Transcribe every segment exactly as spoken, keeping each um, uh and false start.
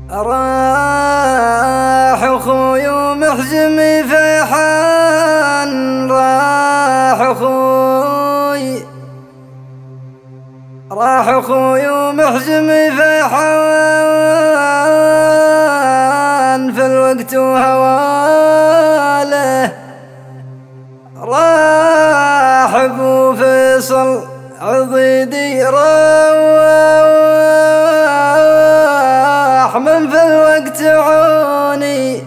راح اخوي ومحزمي فيحان، راح اخوي راح اخوي ومحزمي فيحان في الوقت وهواله. راح ابو فيصل عضيدي راح من في الوقت عوني،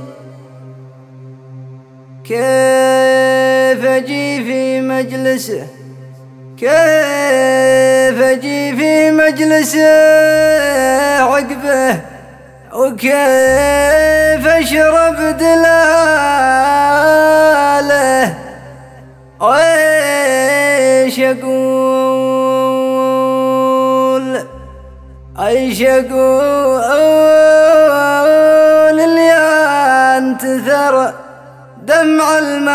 كيف اجي في مجلسه كيف اجي في مجلسه عقبه، وكيف اشرب دلاله، وايش اقول ايش اقول اللي انتثر دمع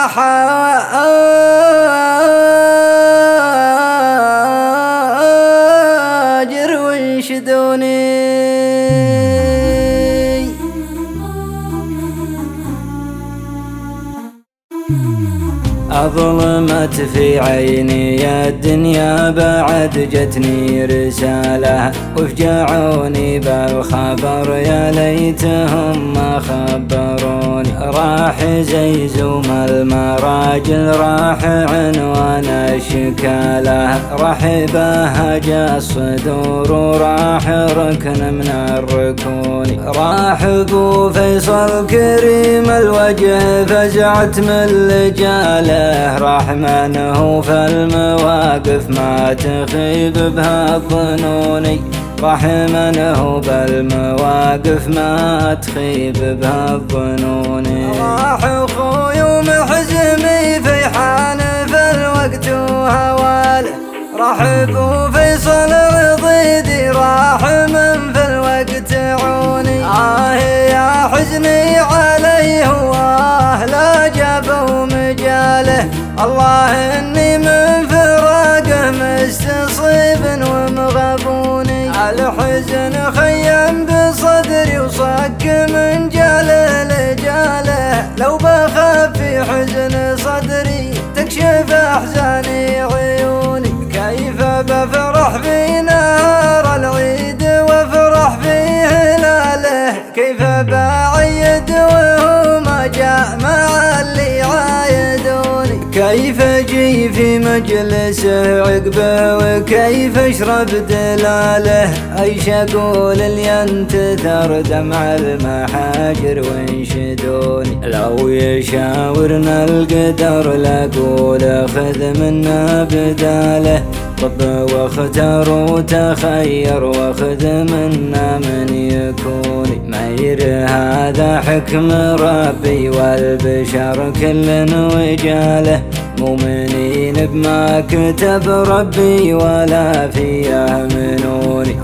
المحاجر وانشدوني. أظلمت في عيني يا الدنيا بعد جتني رسالة، وفجعوني بالخبر يا ليتهم ما خبروني. راح زي زوم المراجل راح عنوان الشكالة، راح بهج الصدور وراح ركن من الركون. راح ابو فيصل كريم الوجه فزعت من لجاله، راح منه في المواقف ما تخيب بها الظنون. راح منه بالمواقف ما تخيب بها الظنون. راح اخوي ومحزمي فيحان في الوقت وهواله، راح ابو فيصل عضيدي راح من في الوقت عوني. آه يا حزني عليه واه لا جابوا مجاله، الله اني من فراقه مستصيب ومغبوني. الحزن خيم بصدري وصك من جاله لجاله، لو بخاف في حزن صدري تكشف احزاني عيوني. كيف بفرح في نهار العيد وافرح في هلاله، كيف بعيد وهو ما جاء مع اللي عايدوني. كيف اجي في مجلسه عقبه وكيف اشرب دلاله، ايش اقول اللي ينتثر دمع المحاجر وانشدوني. لو يشاورنا القدر لاقول خذ منا بداله، طب واختار وتخير واخذ منا من يكوني. مير هذا حكم ربي والبشر كل وجاله، مؤمنين بما كتب ربي ولا في يهمنوني.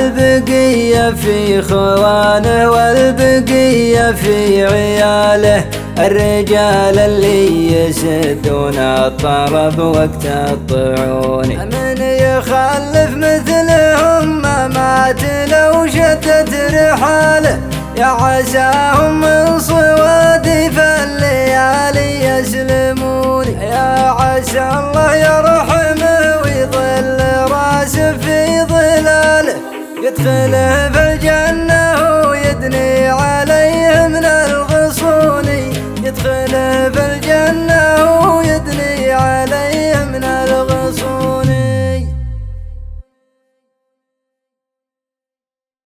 البقية في خوانه والبقية في عياله، الرجال اللي يسدون الطرب وقت الطعون. من يخلف مثلهم ما مات لو شتت رحاله، يا عساهم من صوادي فالليالي يسلموني. يا عسى الله يرحمه ويظل راسه في ظلاله، يدخله في الجنة ويدني عليه من الغصون، يدخله في